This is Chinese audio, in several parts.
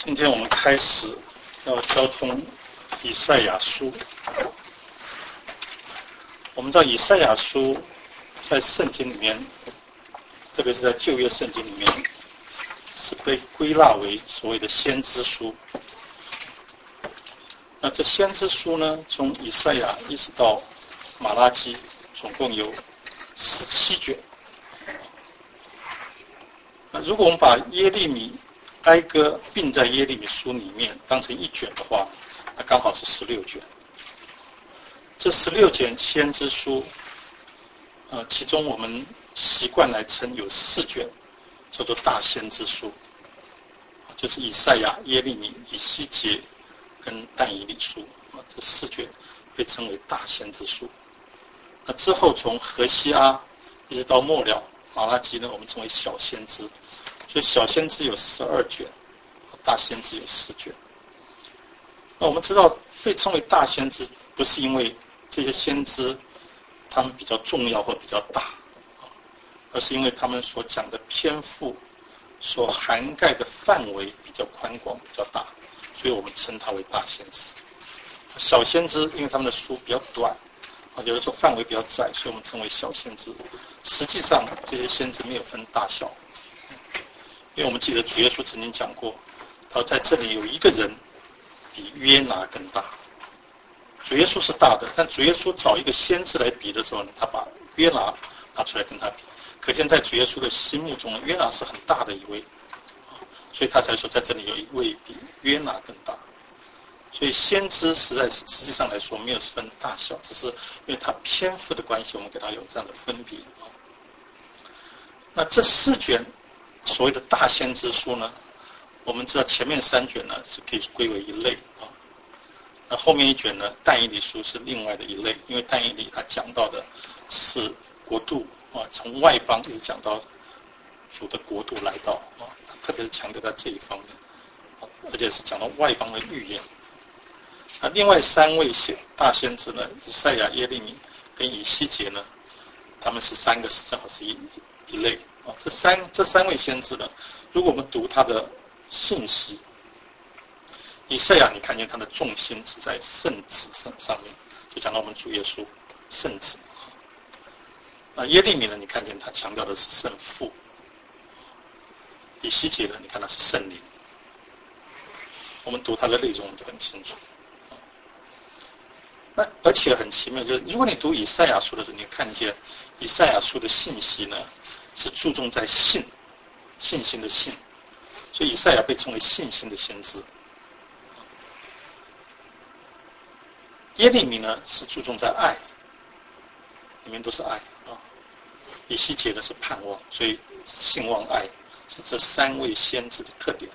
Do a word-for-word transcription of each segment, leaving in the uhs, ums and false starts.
今天我们开始要交通以赛亚书。我们知道以赛亚书在圣经里面，特别是在旧约圣经里面，是被归纳为所谓的先知书。那这先知书呢，从以赛亚一直到马拉基，总共有十七卷。那如果我们把耶利米哀歌并在耶利米书里面当成一卷的话，那刚好是十六卷。这十六卷先知书，呃，其中我们习惯来称有四卷叫做大先知书，就是以赛亚、耶利米、以西结跟但以理书，这四卷被称为大先知书。那之后从何西阿一直到末了马拉基呢，我们称为小先知。所以小先知有十二卷，大先知有四卷。那我们知道被称为大先知，不是因为这些先知他们比较重要或比较大，而是因为他们所讲的篇幅、所涵盖的范围比较宽广、比较大，所以我们称它为大先知。小先知因为他们的书比较短，有的时候范围比较窄，所以我们称为小先知。实际上这些先知没有分大小，因为我们记得主耶稣曾经讲过，他说在这里有一个人比约拿更大。主耶稣是大的，但主耶稣找一个先知来比的时候呢，他把约拿拿出来跟他比，可见在主耶稣的心目中，约拿是很大的一位，所以他才说在这里有一位比约拿更大。所以先知实在实际上来说没有分大小，只是因为他篇幅的关系，我们给他有这样的分别。那这四卷所谓的大先知书呢，我们知道前面三卷呢是可以归为一类啊，那后面一卷呢，但以理书是另外的一类，因为但以理他讲到的是国度啊，从外邦一直讲到主的国度来到啊，特别是强调在这一方面，而且是讲到外邦的预言。那另外三位大先知呢，以赛亚、耶利米跟以西结呢，他们是三个是正好是一一类啊。这三这三位先知呢，如果我们读他的信息，以赛亚你看见他的重心是在圣子上上面，就讲到我们主耶稣圣子。那耶利米呢，你看见他强调的是圣父。以西结呢，你看他是圣灵。我们读他的内容就很清楚。那而且很奇妙，就是如果你读以赛亚书的时候，你看见以赛亚书的信息呢，是注重在信，信心的信，所以以赛亚被称为信心的先知。耶利米呢是注重在爱，里面都是爱啊。以西结呢是盼望，所以信望爱是这三位先知的特点。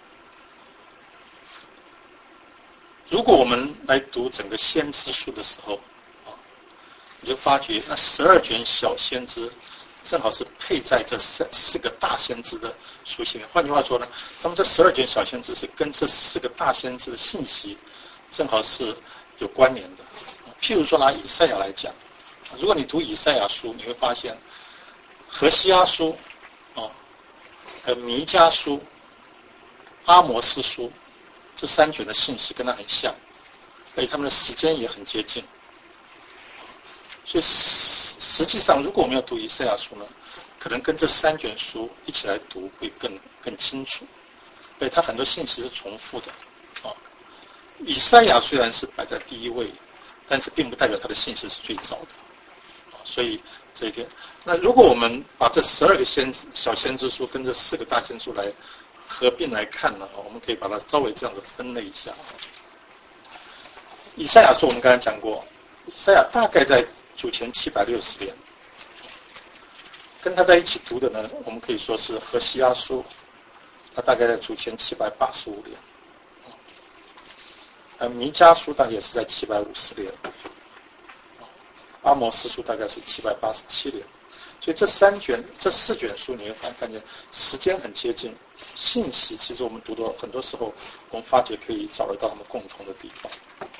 如果我们来读整个先知书的时候啊，你就发觉那十二卷小先知正好是配在这四四个大先知的书信里面。换句话说呢，他们这十二卷小先知是跟这四个大先知的信息正好是有关联的。譬如说拿以赛亚来讲，如果你读以赛亚书，你会发现何西阿书啊，还有弥迦书、阿摩斯书，这三卷的信息跟它很像，而且他们的时间也很接近。所以实际上，如果我们要读以赛亚书呢，可能跟这三卷书一起来读会更更清楚。而且它很多信息是重复的啊。以赛亚虽然是摆在第一位，但是并不代表它的信息是最早的。所以这一点，那如果我们把这十二个先知小先知书跟这四个大先知书来合并来看呢，我们可以把它稍微这样的分类一下。以赛亚书我们刚才讲过，以赛亚大概在主前七百六十年，跟他在一起读的呢，我们可以说是何西阿书，他大概在主前七百八十五年，呃，弥迦书大概也是在七百五十年，阿摩斯书大概是七百八十七年。所以这三卷、这四卷书，你会看见时间很接近，信息其实我们读到很多时候，我们发觉可以找得到他们共同的地方。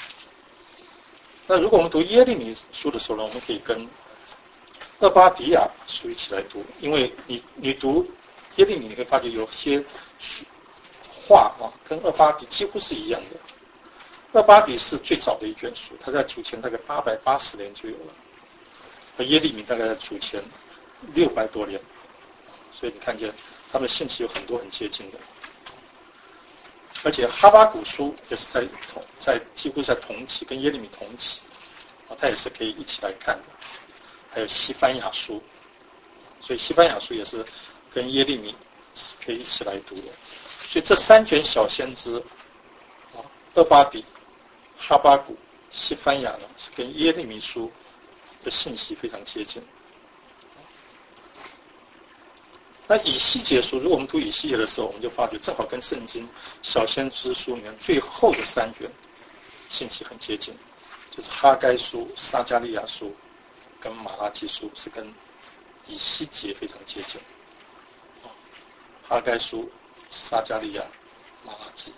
那如果我们读耶利米书的时候呢，我们可以跟厄巴迪亚书一起来读，因为你你读耶利米，你会发觉有些画啊，跟二八底几乎是一样的。二八底是最早的一卷书，它在主前大概八百八十年就有了，而耶利米大概在主前六百多年，所以你看见他们信息有很多很接近的。而且哈巴谷书也是在同在几乎在同期，跟耶利米同期，啊，它也是可以一起来看的。还有西番雅书，所以西番雅书也是跟耶利米是可以一起来读的。所以这三卷小先知，啊，二巴底、哈巴谷、西番雅呢，是跟耶利米书的信息非常接近。那以西结书，如果我们读以西结的时候，我们就发觉正好跟圣经小先知书里面最后的三卷信息很接近，就是哈该书、撒迦利亚书跟马拉基书是跟以西结非常接近。哈该书、撒迦利亚、马拉基。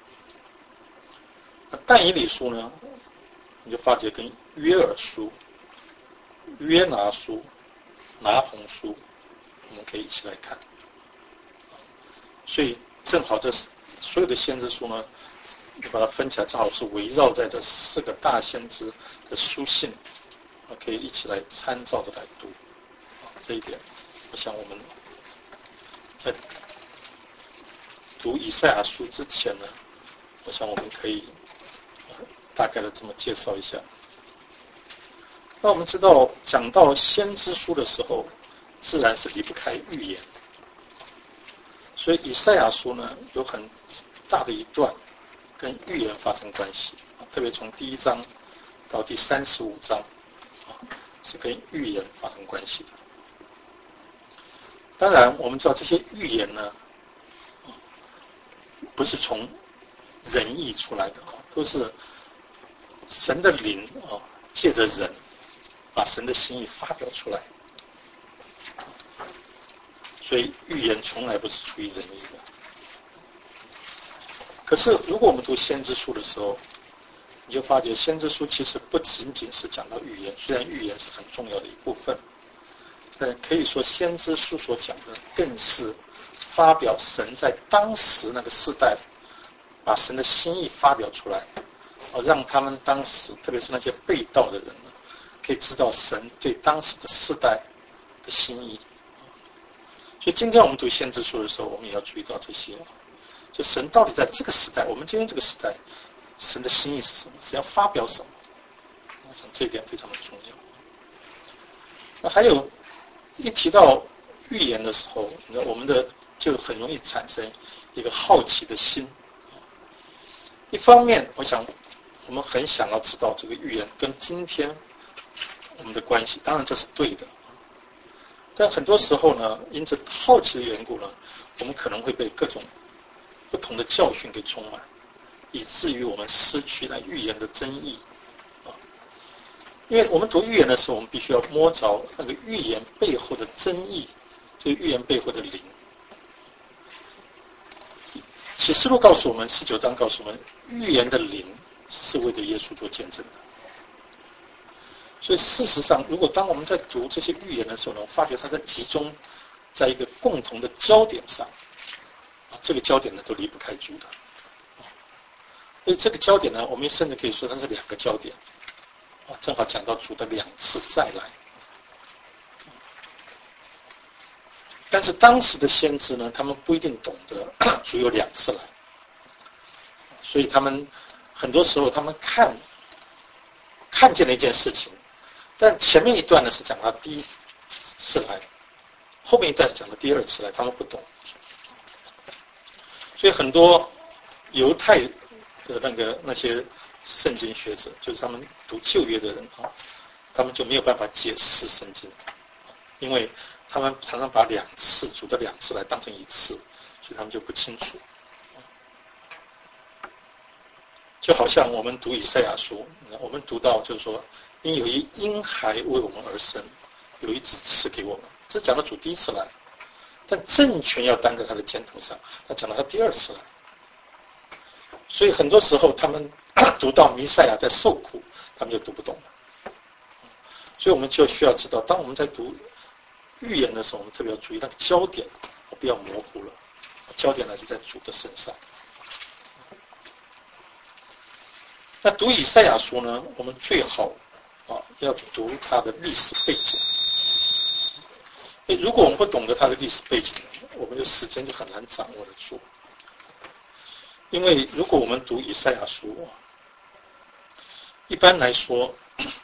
那但以理书呢，你就发觉跟约珥书、约拿书、拿鸿书我们可以一起来看。所以正好这所有的先知书呢，你把它分起来，正好是围绕在这四个大先知的书信，可以一起来参照着来读。这一点我想我们在读以赛亚书之前呢，我想我们可以大概的这么介绍一下。那我们知道讲到先知书的时候，自然是离不开预言，所以以赛亚书呢有很大的一段跟预言发生关系，特别从第一章到第三十五章是跟预言发生关系的。当然我们知道这些预言呢不是从人意出来的，都是神的灵借着人把神的心意发表出来，所以预言从来不是出于人意的。可是如果我们读先知书的时候，你就发觉先知书其实不仅仅是讲到预言，虽然预言是很重要的一部分，但可以说先知书所讲的更是发表神在当时那个世代把神的心意发表出来，让他们当时特别是那些被盗的人呢，可以知道神对当时的世代的心意。所以今天我们读先知书的时候，我们也要注意到这些，就神到底在这个时代，我们今天这个时代，神的心意是什么，神要发表什么，我想这一点非常的重要。那还有一提到预言的时候，我们的就很容易产生一个好奇的心。一方面我想我们很想要知道这个预言跟今天我们的关系，当然这是对的，但很多时候呢，因着好奇的缘故呢，我们可能会被各种不同的教训给充满，以至于我们失去了预言的真意。因为我们读预言的时候，我们必须要摸着那个预言背后的真意，就是预言背后的灵。启示录告诉我们，十九章告诉我们，预言的灵是为着耶稣做见证的。所以事实上，如果当我们在读这些预言的时候呢，我发觉它在集中在一个共同的焦点上，这个焦点呢都离不开主的。所以这个焦点呢，我们甚至可以说它是两个焦点，正好讲到主的两次再来。但是当时的先知呢，他们不一定懂得主有两次来，所以他们很多时候他们看看见了一件事情，但前面一段呢是讲他第一次来，后面一段是讲的第二次来，他们不懂。所以很多犹太的那个那些圣经学者，就是他们读旧约的人啊，他们就没有办法解释圣经，因为他们常常把两次主的两次来当成一次，所以他们就不清楚。就好像我们读以赛亚书，我们读到就是说，因有一婴孩为我们而生，有一只赐给我们，这讲到主第一次来，但政权要担在他的肩头上，他讲到他第二次来。所以很多时候他们读到弥赛亚在受苦，他们就读不懂了。所以我们就需要知道，当我们在读预言的时候，我们特别要注意那个焦点不要模糊了，焦点呢是在主的身上。 那读以赛亚书呢，我们最好啊要读它的历史背景。如果我们不懂得它的历史背景，我们的时间就很难掌握得住。因为如果我们读以赛亚书，一般来说，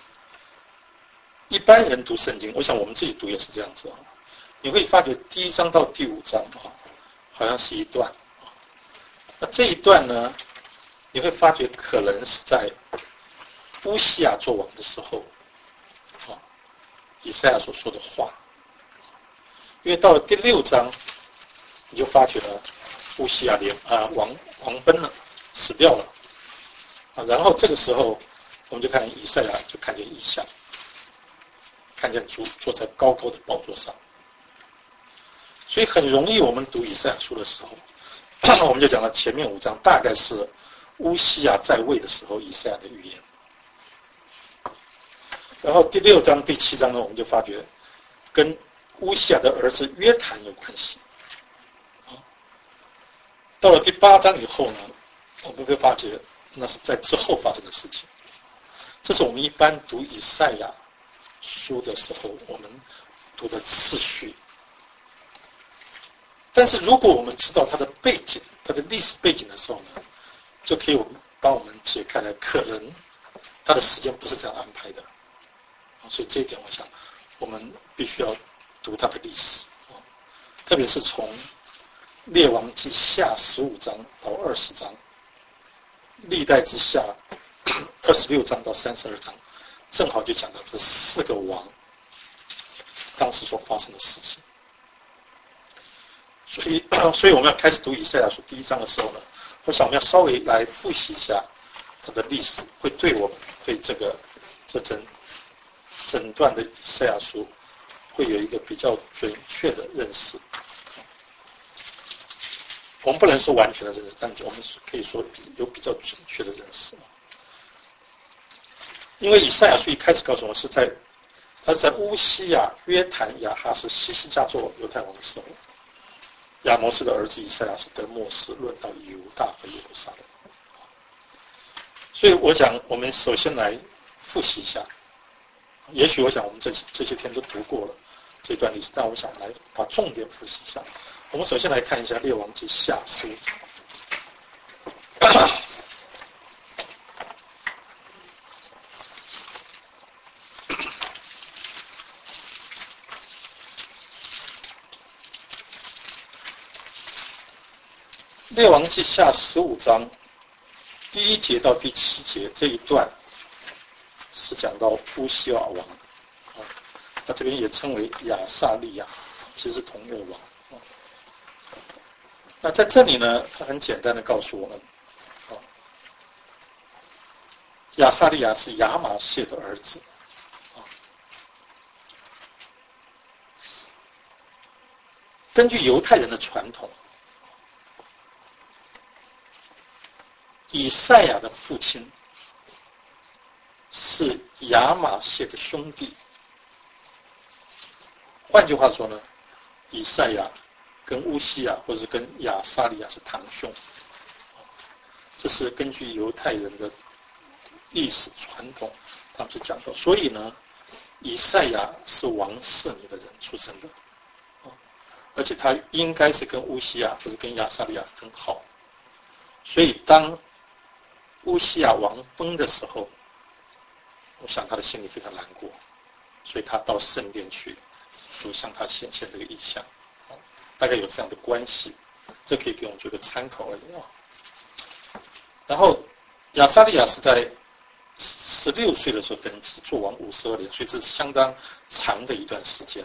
一般人读圣经，我想我们自己读也是这样子啊。你会发觉第一章到第五章啊，好像是一段。那这一段呢，你会发觉可能是在乌西亚做王的时候，啊，以赛亚所说的话。因为到了第六章，你就发觉了乌西亚连啊王王奔了，死掉了啊。然后这个时候，我们就看以赛亚就看见异象，看见主坐在高高的宝座上。所以很容易，我们读以赛亚书的时候，我们就讲到前面五章大概是乌西亚在位的时候以赛亚的预言。然后第六章、第七章呢，我们就发觉跟乌西亚的儿子约坦有关系。到了第八章以后呢，我们会发觉那是在之后发生的事情。这是我们一般读以赛亚书的时候，我们读的次序。但是如果我们知道它的背景，它的历史背景的时候呢，就可以帮我们解开来，可能它的时间不是这样安排的。所以这一点，我想我们必须要读它的历史，特别是从列王记下十五章到二十章，历代之下二十六章到三十二章，正好就讲到这四个王当时所发生的事情。所以，所以我们要开始读以赛亚书第一章的时候呢，我想我们要稍微来复习一下它的历史，会对我们对这个这整整段的以赛亚书会有一个比较准确的认识。我们不能说完全的认识，但我们可以说有比较准确的认识。因为以赛亚书一开始告诉我们是在，他是在乌西亚、约坦、亚哈斯、西西家做犹太王的时候，亚摩斯的儿子以赛亚是得末世，论到犹大和耶路撒冷。所以我想我们首先来复习一下，也许我想我们这这些天都读过了这段历史，但我想来把重点复习一下。我们首先来看一下列王记下十五章。列王记下十五章第一节到第七节这一段是讲到乌西亚王，啊，那这边也称为亚撒利亚，其实是同一个王。那在这里呢，他很简单的告诉我们，啊，亚撒利亚是亚玛谢的儿子，啊，根据犹太人的传统，以赛亚的父亲是亚玛谢的兄弟。换句话说呢，以赛亚跟乌西亚或者跟亚撒利亚是堂兄，这是根据犹太人的历史传统，他们是讲到。所以呢，以赛亚是王室里的人出生的，而且他应该是跟乌西亚或者跟亚撒利亚很好。所以当乌西亚王崩的时候，我想他的心里非常难过，所以他到圣殿去，主向他显现这个异象，大概有这样的关系，这可以给我们做个参考而已啊。然后亚撒利亚是在十六岁的时候登基，做王五十二年，所以这是相当长的一段时间。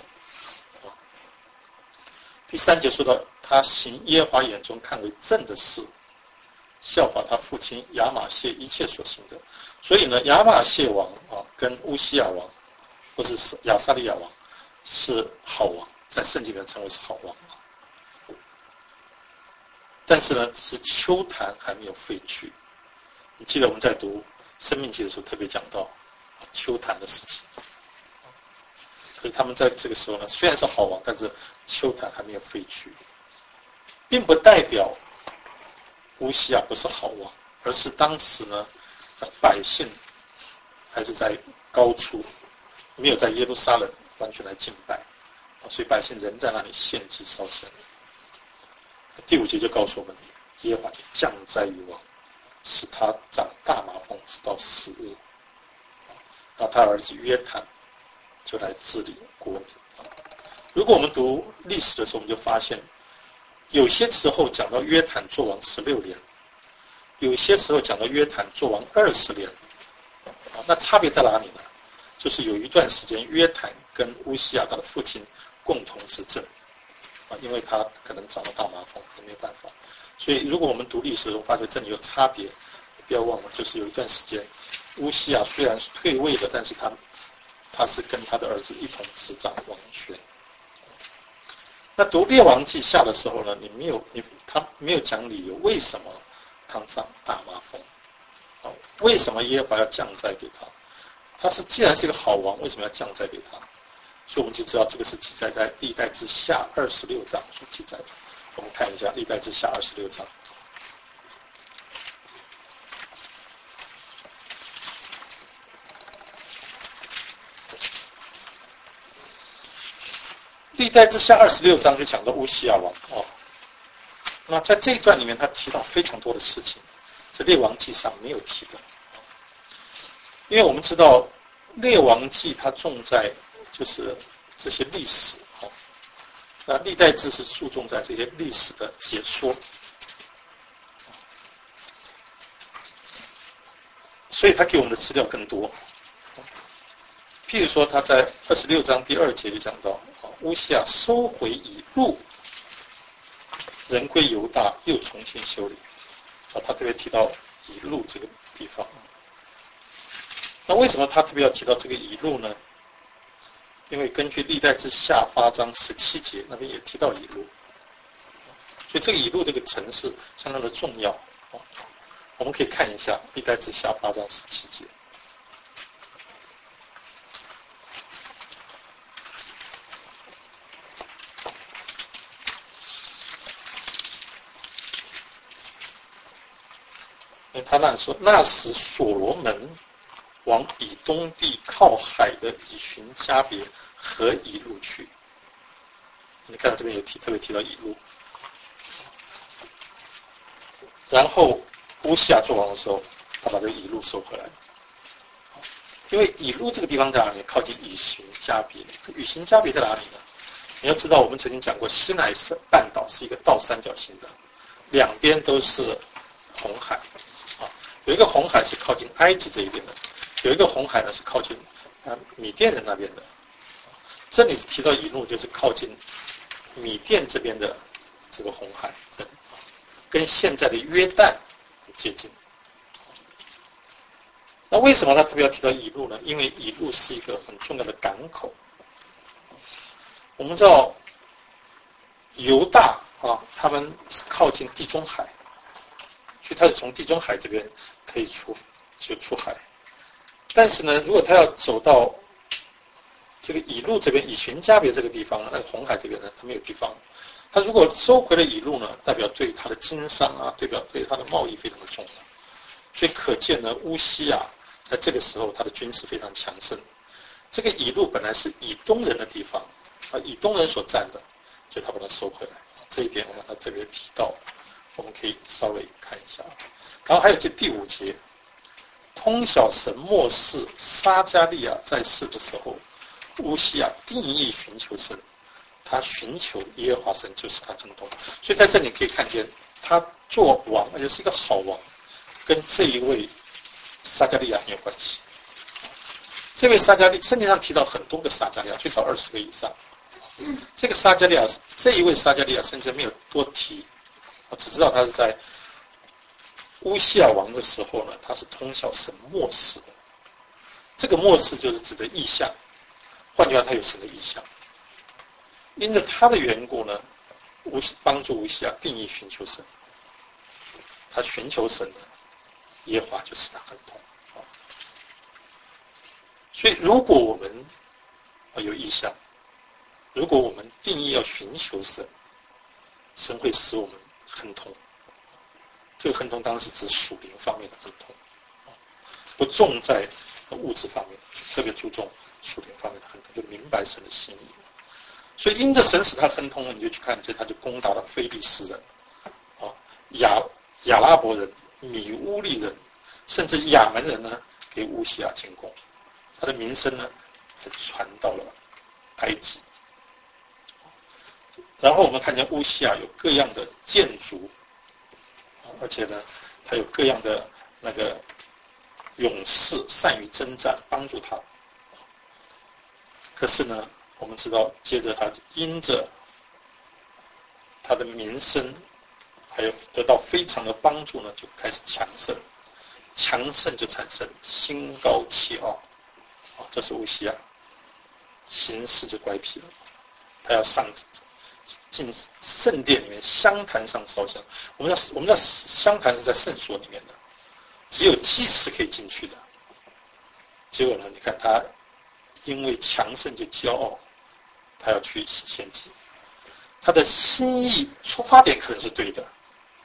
第三节说到他行耶和华眼中看为正的事，效法他父亲亚玛谢一切所行的。所以呢，亚玛谢王啊跟乌西亚王或者是亚撒利亚王是好王，在圣经里面称为是好王。但是呢，只是丘坛还没有废去。你记得我们在读生命记的时候特别讲到丘坛的事情。可是他们在这个时候呢，虽然是好王，但是丘坛还没有废去，并不代表乌西亚不是好王，而是当时呢， 百姓还是在高处，没有在耶路撒冷完全来敬拜，所以百姓仍在那里献祭烧香。第五节就告诉我们，耶和华降灾于王，使他长大麻风，直到死日。然后他儿子约坦就来治理国民。如果我们读历史的时候，我们就发现，有些时候讲到约坦做王十六年，有些时候讲到约坦做王二十年，那差别在哪里呢？就是有一段时间约坦跟乌西亚他的父亲共同执政，因为他可能长了大麻风，也没有办法。所以如果我们读历史的时候发觉这里有差别，不要忘了，就是有一段时间乌西亚虽然是退位了，但是他他是跟他的儿子一同执掌王权。那读列王记下的时候呢，你没有你他没有讲理由为什么他长大麻风，为什么耶和华要降灾给他？他是既然是个好王，为什么要降灾给他？所以我们就知道这个是记载在历代志下二十六章所记载的。我们看一下历代志下二十六章。历代志下二十六章就讲到乌西亚王哦。那在这一段里面，他提到非常多的事情，是列王记上没有提的。因为我们知道列王记它重在就是这些历史，那历代志是注重在这些历史的解说，所以他给我们的资料更多。譬如说他在二十六章第二节就讲到，乌西亚收回以路，人归犹大，又重新修理。他特别提到以路这个地方。那为什么他特别要提到这个以路呢？因为根据历代志下八章十七节那边也提到以路，所以这个以路这个城市相当的重要。我们可以看一下历代志下八章十七节。因为他那说，那时所罗门往以东地靠海的以寻加别和以路去。你看这边有提特别提到以路。然后乌西亚做王的时候，他把这个以路收回来了。因为以路这个地方在哪里？靠近以寻加别。以寻加别在哪里呢？你要知道，我们曾经讲过，西奈半岛是一个倒三角形的，两边都是红海。有一个红海是靠近埃及这一边的，有一个红海呢是靠近啊米甸人那边的。这里是提到以路，就是靠近米甸这边的这个红海，这里跟现在的约旦很接近。那为什么他特别要提到以路呢？因为以路是一个很重要的港口。我们知道犹大啊，他们是靠近地中海。所以他是从地中海这边可以出就出海，但是呢，如果他要走到这个以路这边以寻加别这个地方，那个红海这边呢，他没有地方。他如果收回了以路呢，代表对他的经商啊，代表对他的贸易非常的重要。所以可见呢，乌西亚在这个时候他的军事非常强盛。这个以路本来是以东人的地方啊，以东人所占的，所以他把它收回来。这一点我们他特别提到。我们可以稍微看一下，然后还有这第五节，通晓神末世撒迦利亚在世的时候，乌西亚定义寻求神，他寻求耶和华神，就是他很懂。所以在这里可以看见，他做王，而且是一个好王，跟这一位撒迦利亚很有关系。这位撒迦利，圣经上提到很多个撒迦利亚，最少二十个以上。这个撒迦利亚，这一位撒迦利亚，圣经没有多提。只知道他是在乌西亚王的时候呢，他是通晓神末世的。这个末世就是指的异象，换句话，他有神的异象。因着他的缘故呢，乌帮助乌西亚定义寻求神。他寻求神呢，耶和华就使他很痛。所以，如果我们有异象，如果我们定义要寻求神，神会使我们亨通。这个亨通当然是指属灵方面的亨通。 不重在物质方面，特别注重属灵方面的亨通，就明白神的心意。所以因着神使他亨通了，你就去看见他就攻打了非利士人、啊亚亚拉伯人、米乌利人，甚至亚门人呢，给乌西亚进攻，他的名声呢还传到了埃及。然后我们看见乌西亚有各样的建筑，而且呢，他有各样的那个勇士，善于征战，帮助他。可是呢，我们知道，接着他因着他的名声，还有得到非常的帮助呢，就开始强盛，强盛就产生心高气傲，啊，这是乌西亚，行事就乖僻了，他要上进圣殿里面香坛上烧香。我们要我们要香坛是在圣所里面的，只有祭司可以进去的。结果呢，你看他因为强盛就骄傲，他要去献祭，他的心意出发点可能是对的，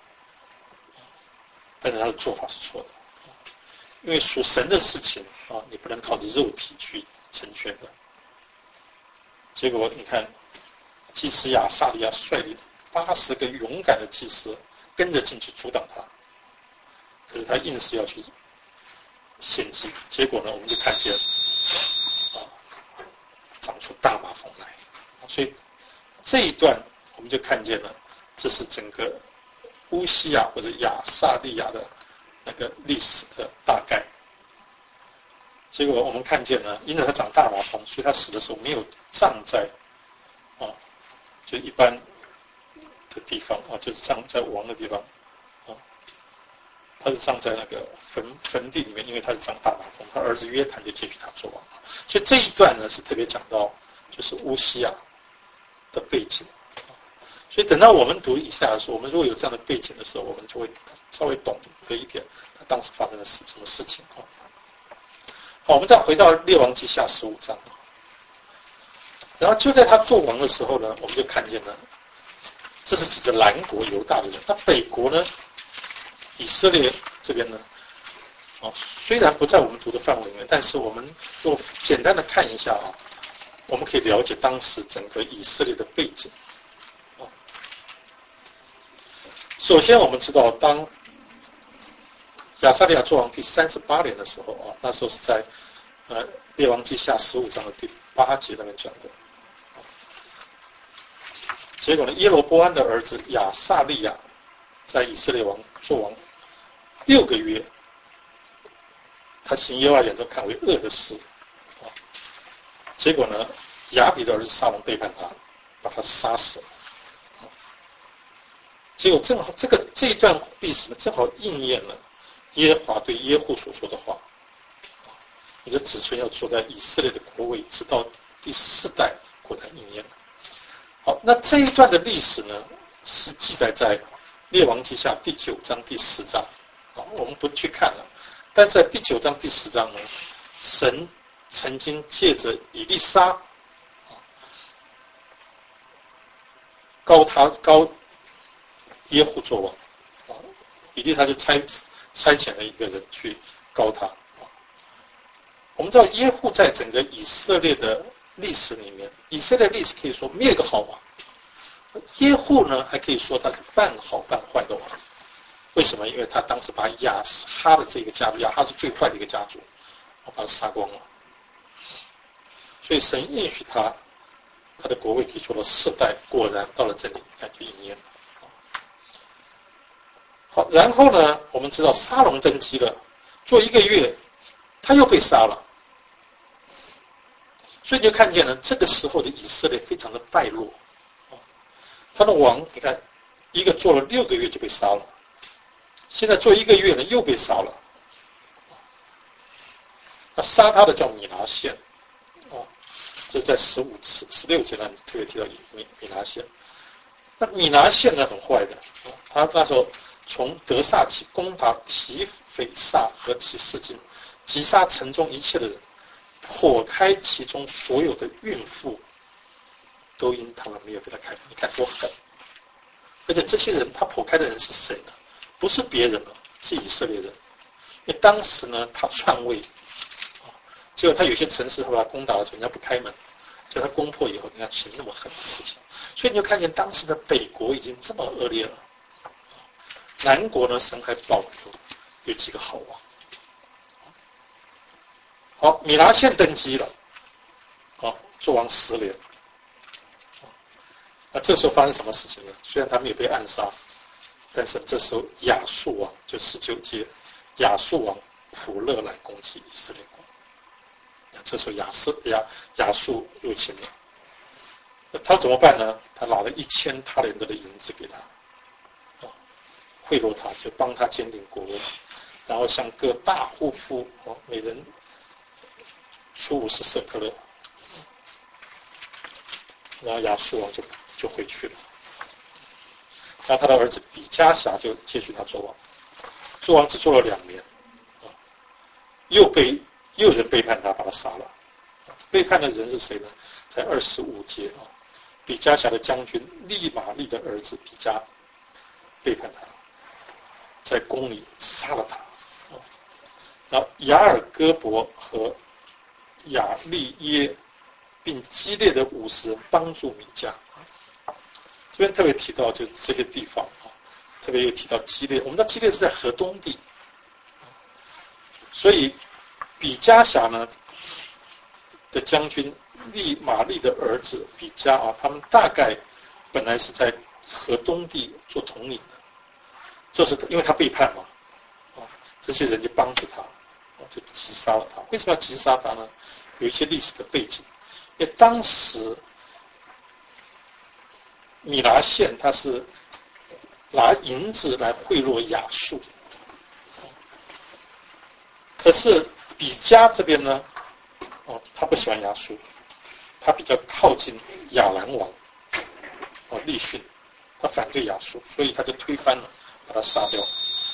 但是他的做法是错的。因为属神的事情啊，你不能靠着肉体去成全的。结果你看，祭司亚撒利亚率领八十个勇敢的祭司跟着进去阻挡他，可是他硬是要去献祭，结果呢，我们就看见啊，长出大麻风来。所以这一段我们就看见了，这是整个乌西亚或者亚撒利亚的那个历史的大概。结果我们看见呢，因为他长大麻风，所以他死的时候没有葬在啊，就一般的地方啊，就是葬在王的地方啊，他是葬在那个坟坟地里面，因为他是长大麻风，他儿子约坦就接续他做王。所以这一段呢是特别讲到就是乌西亚的背景。所以等到我们读以赛亚书，我们如果有这样的背景的时候，我们就会稍微懂得一点他当时发生了什么事情啊。好，我们再回到列王记下十五章，然后就在他做王的时候呢，我们就看见了，这是指着南国犹大的人。那北国呢，以色列这边呢，哦，虽然不在我们读的范围里面，但是我们如果简单的看一下啊，我们可以了解当时整个以色列的背景。首先，我们知道，当亚撒利亚做王第三十八年的时候啊，那时候是在呃列王记下十五章的第八节那边讲的。结果呢，耶罗波安的儿子亚撒利亚在以色列王做王六个月，他行耶和华眼中看为恶的事啊。结果呢，亚比的儿子撒龙背叛他，把他杀死了。结果正好这个这一段历史呢，正好应验了耶和华对耶户所说的话：你的子孙要坐在以色列的国位，直到第四代，果然应验了。好，那这一段的历史呢，是记载在列王记下第九章第十章啊，我们不去看了。但在第九章第十章呢，神曾经借着以利沙高他高耶户做王啊，以利他就差差遣了一个人去高他啊。我们知道耶户在整个以色列的历史里面，以色列历史可以说没有一个好王。耶户呢，还可以说他是半好半坏的王。为什么？因为他当时把亚哈的这个家族，亚哈是最坏的一个家族，把他杀光了。所以神允许他，他的国位可以做到世代，果然到了这里，那就应验了。好，然后呢，我们知道沙龙登基了，做一个月，他又被杀了。所以你就看见了，这个时候的以色列非常的败落。他的王，你看，一个做了六个月就被杀了，现在做一个月呢又被杀了。那杀他的叫米拿现，啊，这在十五、十十六节呢特别提到米米拿现。那米拿现呢很坏的，他那时候从德萨起攻打提斐萨和起示金，击杀城中一切的人，剖开其中所有的孕妇，都因他们没有给他开门。你看多狠！而且这些人他剖开的人是谁呢？不是别人了，是以色列人。 因为当时呢他篡位，结果他有些城市后来攻打的时候，人家不开门，就他攻破以后，人家行那么狠的事情，所以你就看见当时的北国已经这么恶劣了，南国呢神还保留有几个好王。好，米拿现登基了，好，做王十年。那这时候发生什么事情呢？虽然他没有被暗杀，但是这时候亚述王就十九节，亚述王普勒来攻击以色列国。这时候亚瑟亚亚述入侵了，他怎么办呢？他拿了一千他连德的银子给他，啊，贿赂他，就帮他坚定国位，然后向各大户妇哦，每人出五十舍客勒，然后亚述王就就回去了。然后他的儿子比加辖就接续他做王，做王只做了两年，啊，又被又有人背叛他，把他杀了。背叛的人是谁呢？在二十五节啊，比加辖的将军利玛利的儿子比加背叛他，在宫里杀了他。啊，然后雅尔戈伯和亚利耶并激烈的五十人帮助米迦。这边特别提到就是这些地方啊，特别又提到激烈。我们知道激烈是在河东地，所以比加辖呢的将军利玛利的儿子比加啊，他们大概本来是在河东地做统领的，这是因为他背叛嘛，啊，这些人就帮助他，啊，就击杀了他。为什么要击杀他呢？有一些历史的背景，因为当时米拿现他是拿银子来贿赂亚述，可是比加这边呢，哦，他不喜欢亚述，他比较靠近亚兰王，哦，利逊，他反对亚述，所以他就推翻了，把他杀掉，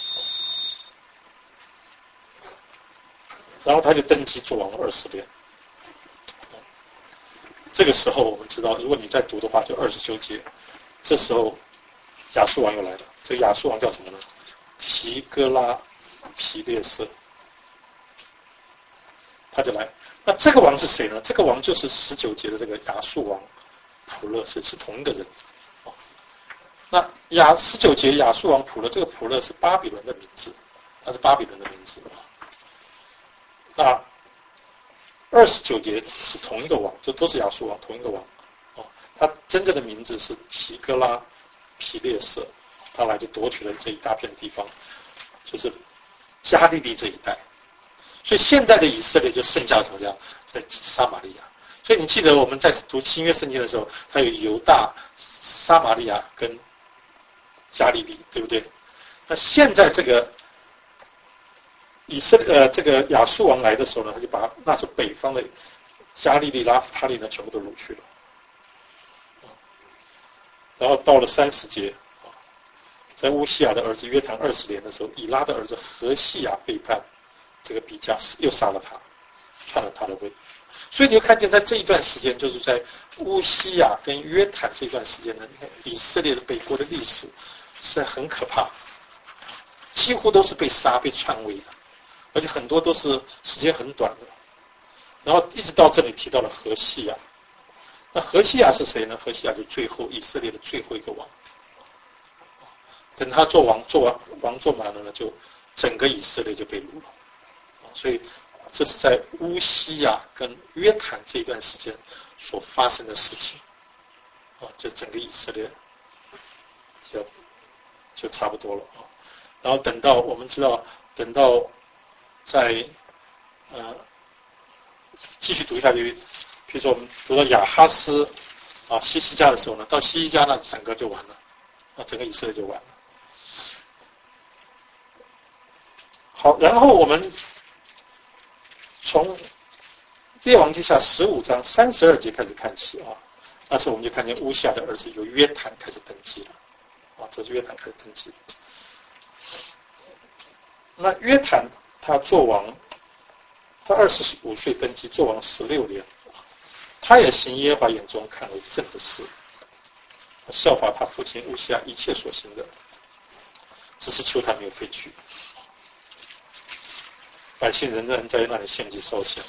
然后他就登基做王了二十年。这个时候我们知道，如果你再读的话，就二十九节，这时候亚述王又来了。这个亚述王叫什么呢？提哥拉皮列色，他就来。那这个王是谁呢？这个王就是十九节的这个亚述王普勒，是是同一个人。哦，那亚十九节亚述王普勒，这个普勒是巴比伦的名字，他是巴比伦的名字。那二十九节是同一个王，这都是亚述王，同一个王。哦，他真正的名字是提哥拉皮列色，他来就夺取了这一大片地方，就是加利利这一带。所以现在的以色列就剩下什么呀？在撒玛利亚。所以你记得我们在读新约圣经的时候，它有犹大、撒玛利亚跟加利利，对不对？那现在这个以色列呃这个亚述王来的时候呢，他就把那是北方的加利利、拉夫塔利呢全部都掳去了。然后到了三十节，在乌西亚的儿子约坦二十年的时候，以拉的儿子何西亚背叛这个比加，又杀了他，篡了他的位。所以你就看见在这一段时间，就是在乌西亚跟约坦这段时间呢，你看以色列的北国的历史是很可怕，几乎都是被杀、被篡位的，而且很多都是时间很短的。然后一直到这里提到了何西亚，那何西亚是谁呢？何西亚就最后以色列的最后一个王。等他做王，做完王做满了呢，就整个以色列就被掳了。所以这是在乌西亚跟约坦这一段时间所发生的事情，啊，就整个以色列就就差不多了啊。然后等到我们知道，等到在呃继续读下去，比如说我们读到亚哈斯啊西西家的时候呢，到西西家呢整个就完了，啊，整个以色列就完了。好，然后我们从列王记下十五章三十二节开始看起啊，那时候我们就看见乌西亚的儿子由约坦开始登基了，啊，这是约坦开始登基。那约坦他做王，他二十五岁登基，做王十六年，他也行耶和华眼中看为正的事，效法他父亲乌西亚一切所行的，只是求他没有废去。 百姓仍然在那里献祭烧香。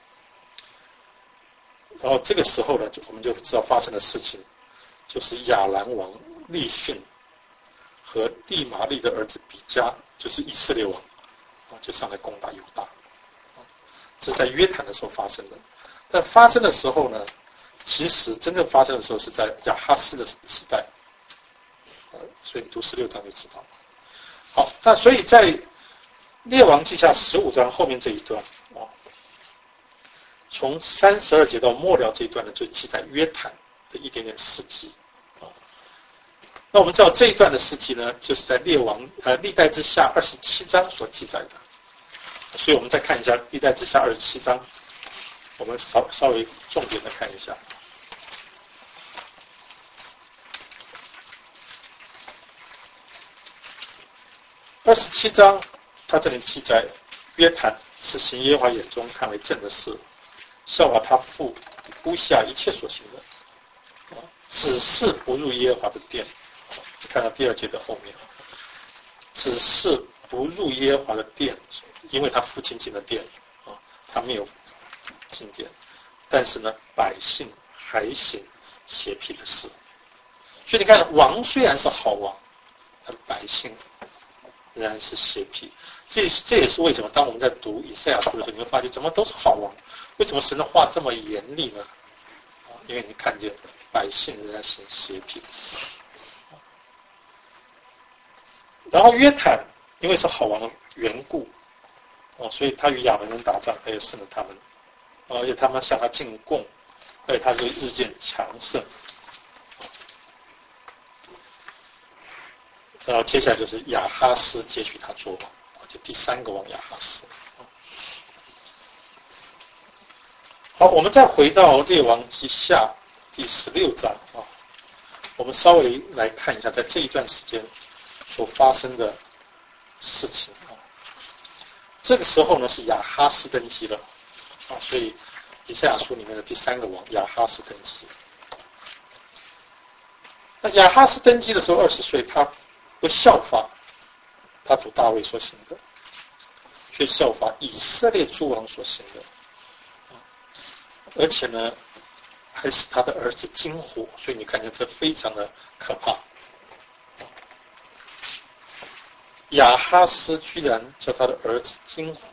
然后这个时候呢，我们就知道发生的事情，就是亚兰王利逊和利玛利的儿子比加，就是以色列王啊，就上来攻打犹大。这是在约坦的时候发生的，但发生的时候呢，其实真正发生的时候是在亚哈斯的时代，呃，所以你读十六章就知道。好，那所以在列王记下十五章后面这一段啊，从三十二节到末了这一段呢，就记载约坦的一点点事迹啊。那我们知道这一段的事迹呢，就是在列王呃历代之下二十七章所记载的。所以我们再看一下历代之下二十七章，我们稍稍微重点的看一下。二十七章，他这里记载约坦是行耶和华眼中看为正的事，效法他父乌西亚一切所行的，只是不入耶和华的殿。你看到第二节的后面，只是不入耶和华的殿。因为他父亲进了殿啊，他没有进殿，但是呢，百姓还行邪僻的事。所以你看，王虽然是好王，但百姓仍然是邪僻。这这也是为什么当我们在读以赛亚书的时候，你会发现怎么都是好王，为什么神的话这么严厉呢？啊，因为你看见百姓仍然行邪僻的事。然后约坦因为是好王的缘故。哦，所以他与亚门人打仗，他也胜了他们，而且他们向他进贡，而且他就日渐强盛。然后接下来就是亚哈斯接续他做王，就第三个王亚哈斯。好，我们再回到列王记下第十六章啊，我们稍微来看一下在这一段时间所发生的事情啊。这个时候呢是亚哈斯登基了啊，所以以赛亚书里面的第三个王亚哈斯登基。那亚哈斯登基的时候二十岁，他不效法他主大卫所行的，却效法以色列诸王所行的，而且呢还使他的儿子惊火，所以你看见这非常的可怕。亚哈斯居然叫他的儿子惊火，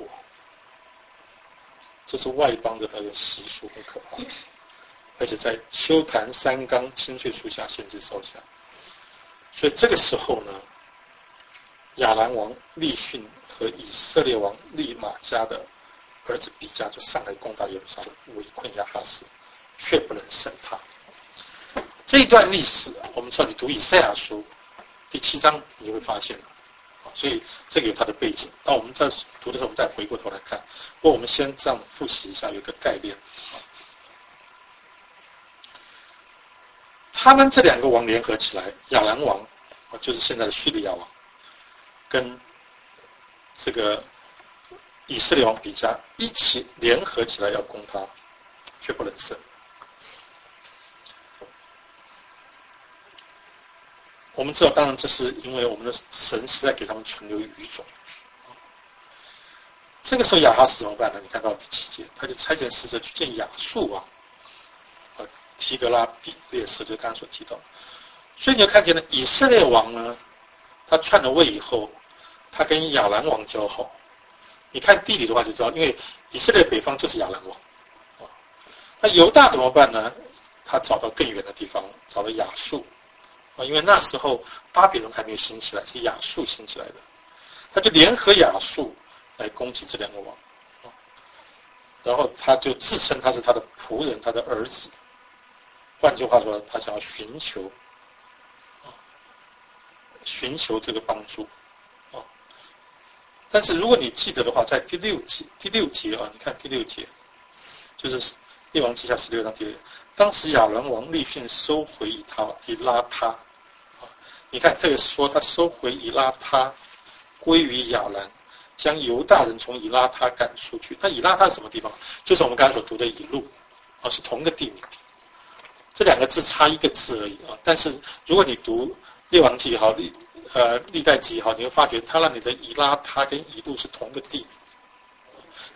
这是外邦的那个习俗，很可怕。而且在秋坛三纲青翠树下献祭烧香，所以这个时候呢，亚兰王利逊和以色列王利玛加的儿子比加就上来攻打耶路撒冷，围困亚哈斯，却不能胜他。这一段历史，我们知道你读以赛亚书第七章，你会发现。所以这个有它的背景，当我们在读的时候，我们再回过头来看。不过我们先这样复习一下，有一个概念。他们这两个王联合起来，亚兰王就是现在的叙利亚王，跟这个以色列王比加一起联合起来要攻他，却不能胜。我们知道，当然这是因为我们的神实在给他们存留余种。这个时候亚哈斯怎么办呢？你看到第七节，他就差遣使者去见亚述王，呃，提格拉比列斯，就刚刚所提到。所以你就看见了以色列王呢，他篡了位以后，他跟亚兰王交好。你看地理的话就知道，因为以色列北方就是亚兰王，啊，那犹大怎么办呢？他找到更远的地方，找到亚述。啊，因为那时候巴比伦还没有兴起来，是亚述兴起来的，他就联合亚述来攻击这两个王，啊，然后他就自称他是他的仆人，他的儿子。换句话说，他想要寻求，啊，寻求这个帮助，啊。但是如果你记得的话，在第六节，第六节啊，你看第六节，就是列王记下十六章第六节，当时亚兰王利逊收回以他以拉他。你看，特别是说他收回以拉他，归于亚兰，将犹大人从以拉他赶出去。那以拉他是什么地方？就是我们刚才所读的以路，啊，是同一个地名。这两个字差一个字而已啊。但是如果你读列王记也好，历呃历代记也好，你会发觉他那里的以拉他跟以路是同一个地名。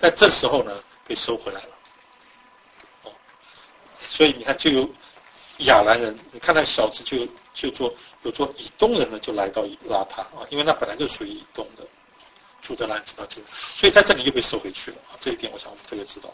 但这时候呢被收回来了。哦，所以你看就有亚兰人，你看那小子就就做有做以东人呢就来到拉他啊，因为那本来就属于以东的，住在那里直到今，所以在这里又被收回去了啊，这一点我想我们特别知道。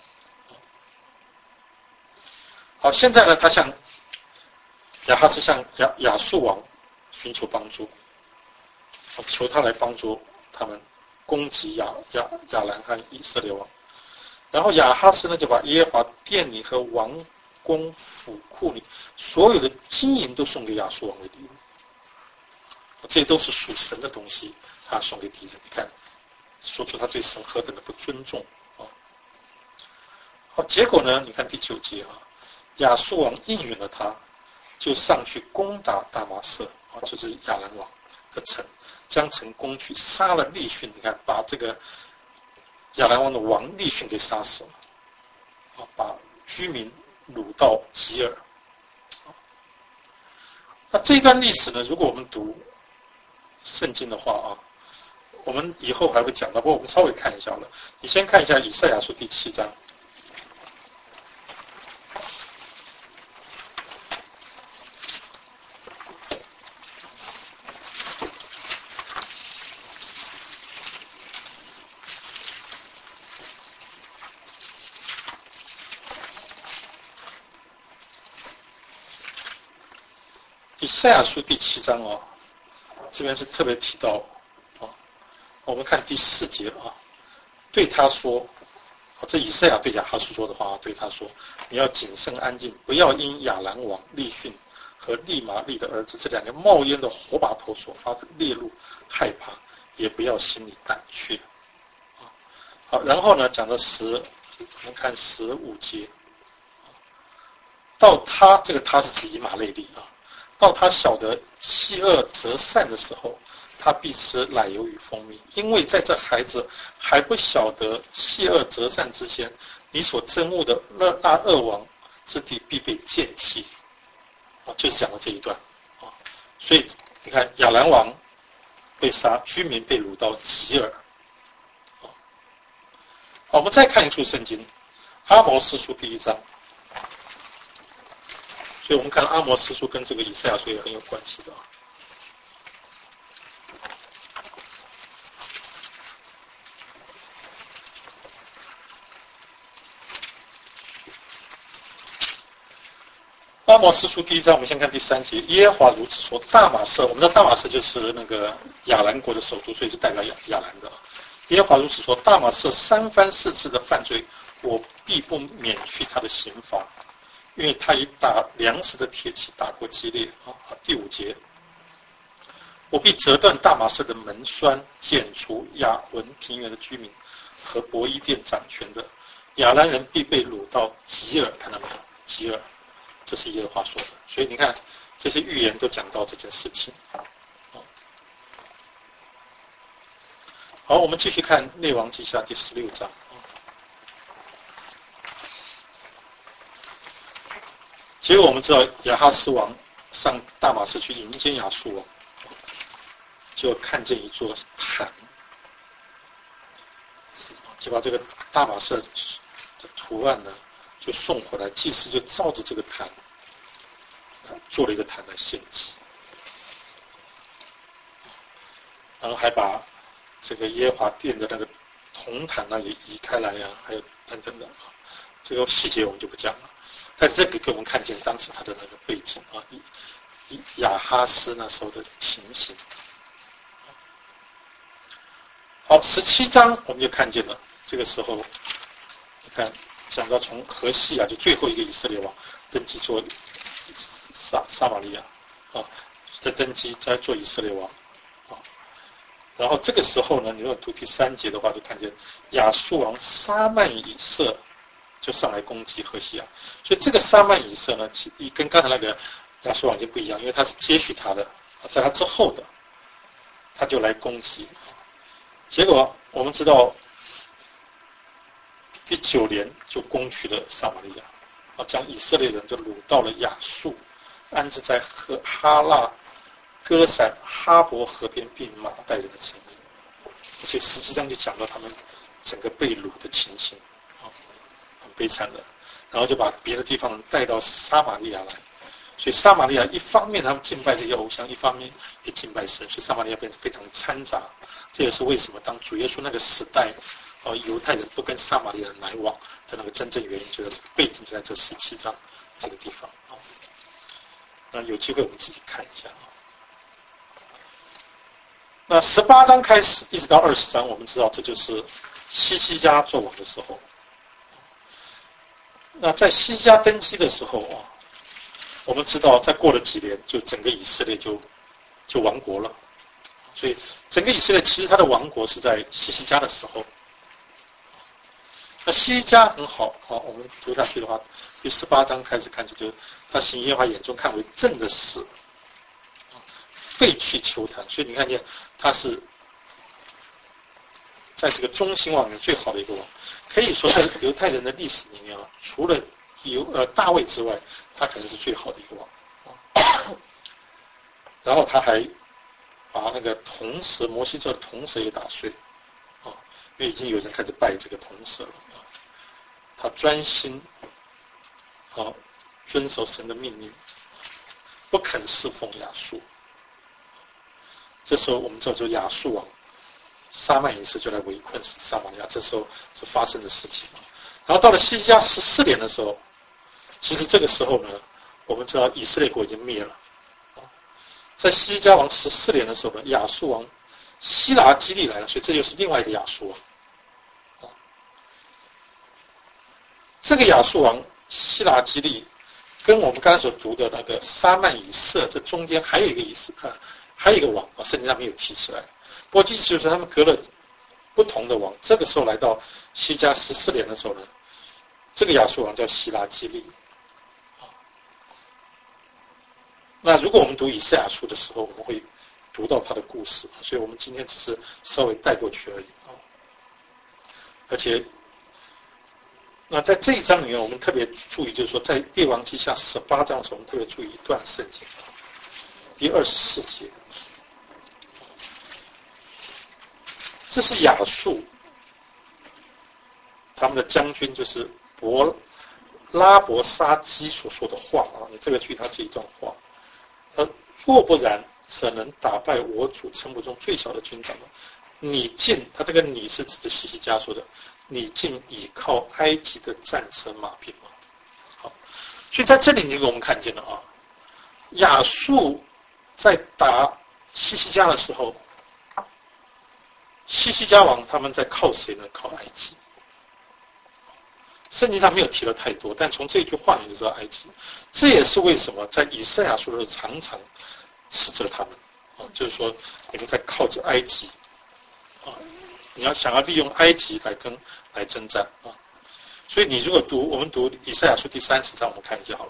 好，现在呢，他向亚哈斯向亚亚述王寻求帮助，求他来帮助他们攻击亚亚亚兰和以色列王。然后亚哈斯呢就把耶和华殿里和王宫府库里所有的金银都送给亚述王为礼物，这都是属神的东西，他送给敌人。你看，说出他对神何等的不尊重啊！好，结果呢？你看第九节啊。亚述王应允了他，就上去攻打大马色啊，就是亚兰王的城，将城攻取，杀了利逊。你看，把这个亚兰王的王利逊给杀死了，啊，把居民掳到吉尔。那这一段历史呢，如果我们读圣经的话啊，我们以后还会讲到，不过我们稍微看一下了。你先看一下以赛亚书第七章。以赛亚书第七章啊，这边是特别提到啊，我们看第四节啊，对他说，这以赛亚对亚哈书说的话，对他说，你要谨慎安静，不要因亚兰王利逊和利玛利的儿子这两个冒烟的火把头所发的烈怒害怕，也不要心里胆怯啊。好，然后呢，讲到十，我们看十五节，到他这个他是指以马内利啊。到他晓得弃恶择善的时候，他必吃奶油与蜂蜜，因为在这孩子还不晓得弃恶择善之前，你所憎恶的那那恶王之地必被见弃。啊，就是讲了这一段啊。所以你看，亚兰王被杀，居民被掳到吉尔。啊，好，我们再看一处圣经，阿摩司书第一章。所以我们看阿摩司书跟这个以赛亚书也很有关系的啊。阿摩司书第一章，我们先看第三节，耶和华如此说：大马色，我们的大马色就是那个亚兰国的首都，所以是代表亚亚兰的。耶和华如此说：大马色三番四次的犯罪，我必不免去他的刑罚。因为他以打粮食的铁器打过激烈啊！第五节，我必折断大马色的门栓，剪除亚文平原的居民和伯伊甸掌权的亚兰人，必被掳到吉尔。看到没有？吉尔，这是耶和华说的。所以你看，这些预言都讲到这件事情。好，我们继续看列王记下第十六章。结果我们知道亚哈斯王上大马士去迎接亚述王，就看见一座坛，就把这个大马士的图案呢就送回来，祭司就照着这个坛做了一个坛来献祭，然后还把这个耶和华殿的那个铜坛呢也移开来呀、啊，还有等等的啊，这个细节我们就不讲了。但这个给我们看见当时他的那个背景啊，亚哈斯那时候的情形。好，十七章我们就看见了，这个时候你看讲到从何西亚就最后一个以色列王登基做撒撒玛利亚啊，在登基在做以色列王啊，然后这个时候呢，你如果读第三节的话，就看见亚述王沙曼以色就上来攻击何西亚，所以这个沙曼以色呢，跟刚才那个亚述王就不一样，因为他是接续他的，在他之后的，他就来攻击。结果我们知道，第九年就攻取了撒玛利亚，啊，将以色列人就掳到了亚述，安置在和哈拉、歌散、哈伯河边，并马代人的城邑。而且实际上就讲到他们整个被掳的情形，啊，很悲惨的。然后就把别的地方带到撒玛利亚来，所以撒玛利亚一方面他们敬拜这些偶像，一方面也敬拜神，所以撒玛利亚变得非常掺杂。这也是为什么当主耶稣那个时代，呃，犹太人不跟撒玛利亚人来往的那个真正原因，就在这个背景，就在这十七章这个地方啊。那有机会我们自己看一下啊。那十八章开始一直到二十章，我们知道这就是希西家做王的时候。那在希西家登基的时候啊，我们知道再过了几年，就整个以色列就就亡国了。所以整个以色列其实它的亡国是在希西家的时候。那希西家很好啊，我们读下去的话，第十八章开始看起，就是他行耶和华眼中看为正的事，废去邱坛。所以你看见他是在这个中兴王里面最好的一个王，可以说在犹太人的历史里面啊，除了犹呃大卫之外，他可能是最好的一个王。然后他还把那个铜蛇，摩西做的铜蛇也打碎，啊，因为已经有人开始拜这个铜蛇了啊。他专心啊遵守神的命令，不肯侍奉亚述。这时候我们知道，就亚述王撒曼以色就来围困撒玛利亚，这时候是发生的事情。然后到了希西家十四年的时候，其实这个时候呢，我们知道以色列国已经灭了。在希西家王十四年的时候呢，亚述王希拿基利来了，所以这就是另外一个亚述王。这个亚述王希拿基利跟我们刚才所读的那个撒曼以色，这中间还有一个以色，呃，还有一个王啊，圣经上没有提起来。不过意思就是他们隔了不同的王。这个时候来到希西家十四年的时候呢，这个亚述王叫希拿基利。那如果我们读以赛亚书的时候，我们会读到他的故事，所以我们今天只是稍微带过去而已啊。而且，那在这一章里面，我们特别注意，就是说，在列王记下十八章的时候，我们特别注意一段圣经，第二十四节，这是亚述他们的将军，就是伯拉伯沙基所说的话啊。你特别注意他这一段话。他若不然，怎能打败我主称呼中最小的军长呢？你竟，他这个你是指的希西家说的，你竟倚靠埃及的战车马匹吗？好，所以在这里你给我们看见了啊，亚述在打希西家的时候，希西家王他们在靠谁呢？靠埃及。圣经上没有提了太多，但从这句话你就知道埃及。这也是为什么在以赛亚书的时候常常斥责他们啊，就是说你们在靠着埃及啊，你要想要利用埃及来跟来征战啊。所以你如果读我们读以赛亚书第三十章，我们看一下好了。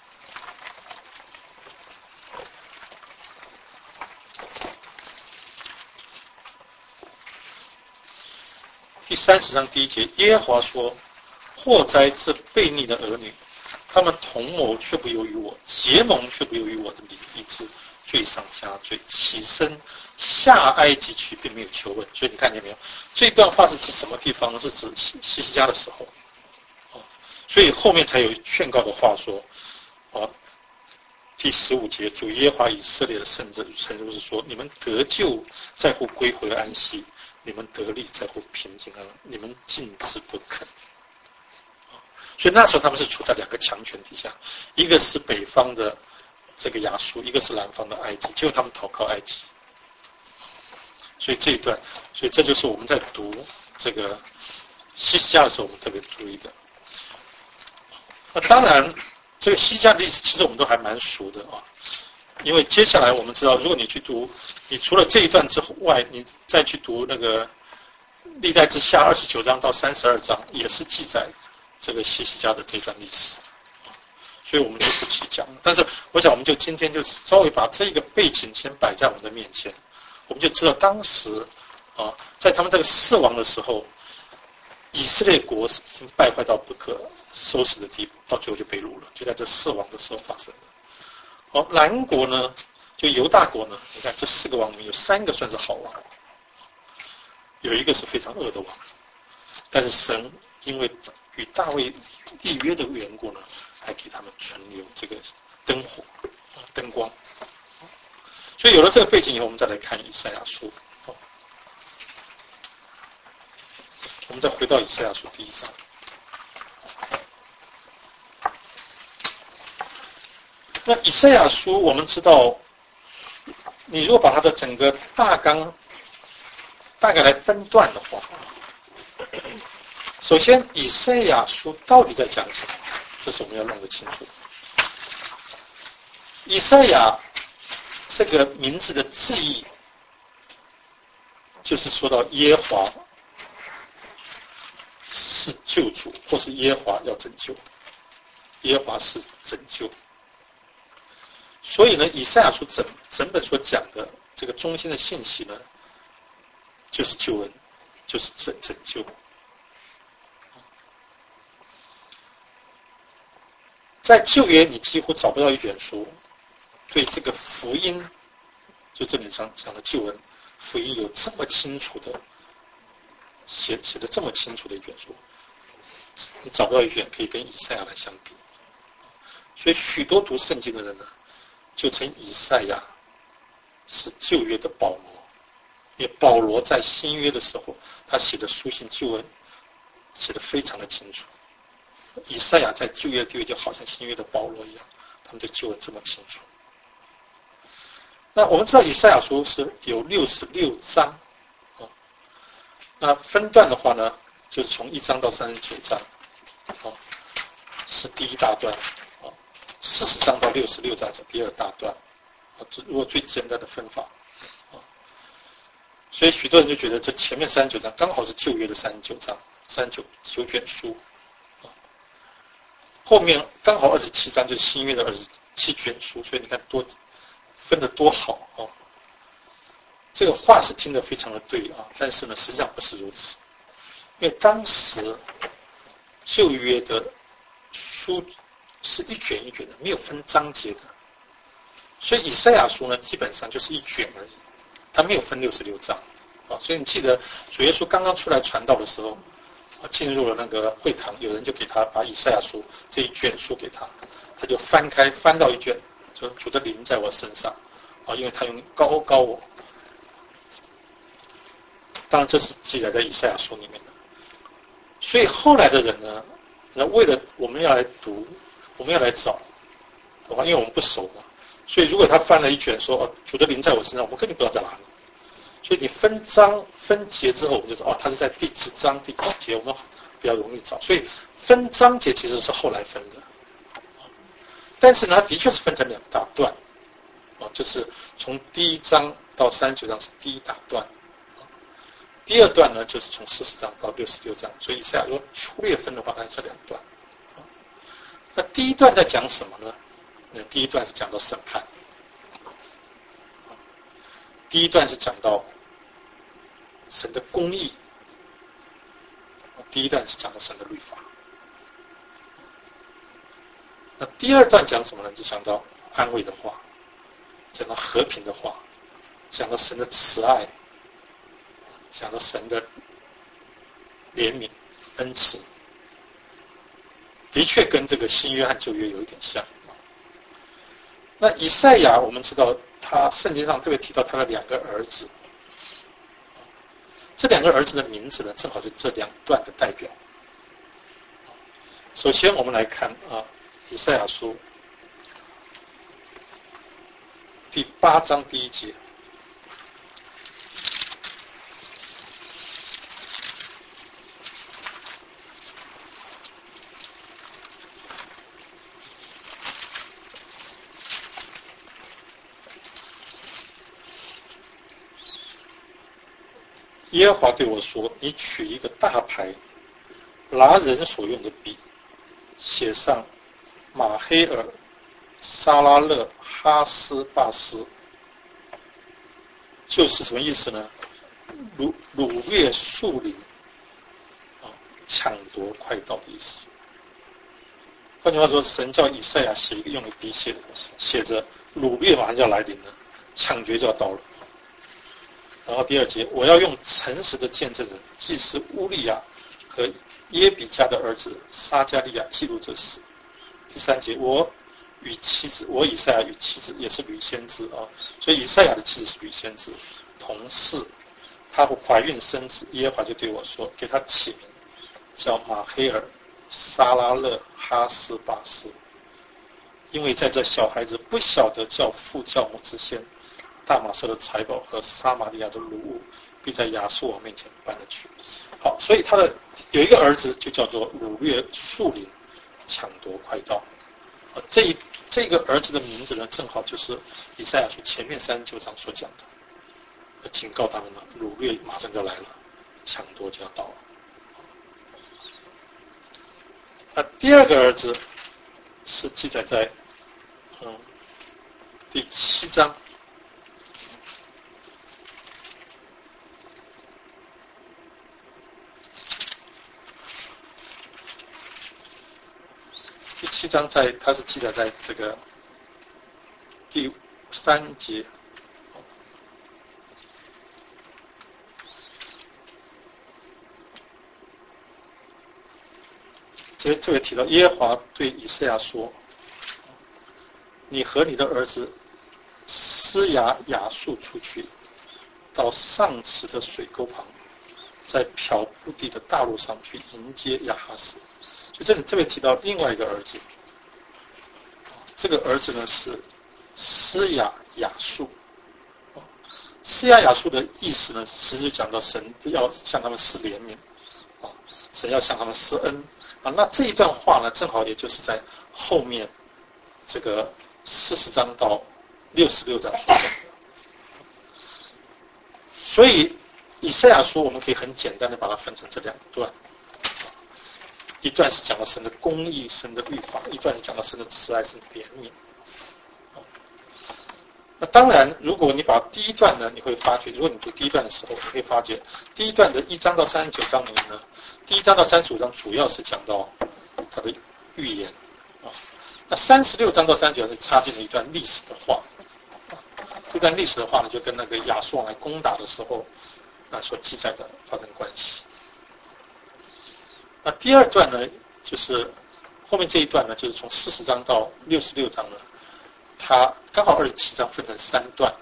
第三十章第一节，耶和华说：祸哉这悖逆的儿女，他们同谋却不由于我，结盟却不由于我的理，以致罪上加罪，起身下埃及去，并没有求问。所以你看见没有？这段话是指什么地方呢？是指希西西家的时候，啊，所以后面才有劝告的话说，啊，第十五节，主耶和华以色列的圣者诚如是说：你们得救在乎归回安息，你们得力在乎平静安，你们禁止不肯。所以那时候他们是处在两个强权底下，一个是北方的这个亚述，一个是南方的埃及，结果他们投靠埃及。所以这一段，所以这就是我们在读这个希西家的时候，我们特别注意的。那当然，这个希西家的历史其实我们都还蛮熟的啊，因为接下来我们知道，如果你去读，你除了这一段之外，你再去读那个历代之下二十九章到三十二章，也是记载这个希西家的这段历史，所以我们就不去讲。但是我想我们就今天就稍微把这个背景先摆在我们的面前，我们就知道当时啊，在他们这个四王的时候，以色列国是已经败坏到不可收拾的地步，到最后就被掳了，就在这四王的时候发生的。好，南国呢，就犹大国呢，你看这四个王里面有三个算是好王，有一个是非常恶的王。 但是神因为与大卫立约的缘故呢，还给他们存留这个灯火、啊、灯光。所以有了这个背景以后，我们再来看以赛亚书。哦、我们再回到以赛亚书第一章。那以赛亚书，我们知道，你如果把它的整个大纲大概来分段的话，首先以赛亚书到底在讲什么？这是我们要弄得清楚。以赛亚这个名字的字义，就是说到耶和华是救主，或是耶和华要拯救，耶和华是拯救。所以呢，以赛亚书整整本所讲的这个中心的信息呢，就是救恩，就是拯拯救。在旧约，你几乎找不到一卷书对这个福音，就这里上讲的救恩福音有这么清楚的写写的这么清楚的一卷书，你找不到一卷可以跟以赛亚来相比。所以许多读圣经的人呢，就称以赛亚是旧约的保罗，因为保罗在新约的时候，他写的书信救恩写得非常的清楚。以赛亚在旧约的地位就好像新约的保罗一样，他们对救恩这么清楚。那我们知道以赛亚书是有六十六章，哦，那分段的话呢，就是从一章到三十九章，哦，是第一大段，哦，四十章到六十六章是第二大段，哦，这如果最简单的分法，哦，所以许多人就觉得这前面三十九章刚好是旧约的三十九章，三十九九卷书。后面刚好二十七章就是新约的二十七卷书，所以你看多分得多好哦。这个话是听得非常的对啊，但是呢，实际上不是如此，因为当时旧约的书是一卷一卷的，没有分章节的，所以以赛亚书呢基本上就是一卷而已，它没有分六十六章啊。所以你记得主耶稣刚刚出来传道的时候，进入了那个会堂，有人就给他把以赛亚书这一卷书给他，他就翻开翻到一卷，说主的灵在我身上啊，因为他用高高我。当然这是记载在以赛亚书里面的。所以后来的人呢，那为了我们要来读，我们要来找的话，因为我们不熟嘛，所以如果他翻了一卷说哦主的灵在我身上，我们根本不知道在哪里。所以你分章分节之后，我们就说哦，它是在第几章第几节，我们比较容易找。所以分章节其实是后来分的，但是呢，它的确是分成两大段，啊，就是从第一章到三十九章是第一大段，第二段呢就是从四十章到六十六章。所以以赛亚如果粗略分的话，它是两段。那第一段在讲什么呢？那第一段是讲到审判。第一段是讲到神的公义，第一段是讲到神的律法。那第二段讲什么呢？就讲到安慰的话，讲到和平的话，讲到神的慈爱，讲到神的怜悯恩慈，的确跟这个新约和旧约有一点像。那以赛亚我们知道他圣经上特别提到他的两个儿子，这两个儿子的名字呢，正好是这两段的代表。首先我们来看啊，以赛亚书第八章第一节。耶和华对我说：“你取一个大牌，拿人所用的笔，写上马黑尔、沙拉勒、哈斯巴斯，就是什么意思呢？掳掳掠树林，啊，抢夺快到的意思。换句话说，神叫以赛亚写一个用笔写的，写着掳掠马上就要来临了，抢劫就要到了。”然后第二节，我要用诚实的见证人祭司乌利亚和耶比家的儿子撒加利亚记录这事。第三节，我与妻子，我以赛亚与妻子也是女先知啊，所以以赛亚的妻子是女先知，同事，她怀孕生子，耶和华就对我说，给她起名叫马黑尔撒拉勒哈斯巴斯，因为在这小孩子不晓得叫父叫母之前，大马色的财宝和撒玛利亚的掳物必在亚述王面前搬了去。好，所以他的有一个儿子就叫做掳掠树林，抢夺快刀。这一这个儿子的名字呢，正好就是以赛亚书前面三十九章所讲的，警告他们了，掳掠马上就来了，抢夺就要到了。那第二个儿子是记载在嗯第七章。第七章在它是记载在这个第三节，这特别提到耶和华对以赛亚说：“你和你的儿子施雅雅述出去，到上池的水沟旁，在漂布地的大路上去迎接亚哈斯。”所以这里特别提到另外一个儿子，这个儿子呢是施雅雅述。施雅雅述的意思呢，其实就讲到神要向他们施怜悯，神要向他们施恩啊。那这一段话呢，正好也就是在后面这个四十章到六十六章所讲的。所以以赛亚书我们可以很简单的把它分成这两段。一段是讲到神的公义、神的律法，一段是讲到神的慈爱、神的怜悯。那当然，如果你把第一段呢，你会发觉，如果你读第一段的时候，你会发觉第一段的一章到三十九章里面呢，第一章到三十五章主要是讲到他的预言啊，那三十六章到三十九章是插进了一段历史的话，这段历史的话呢，就跟那个亚述王来攻打的时候那所记载的发生关系。那第二段呢，就是后面这一段呢，就是从四十章到六十六章呢，它刚好二十七章分成三段，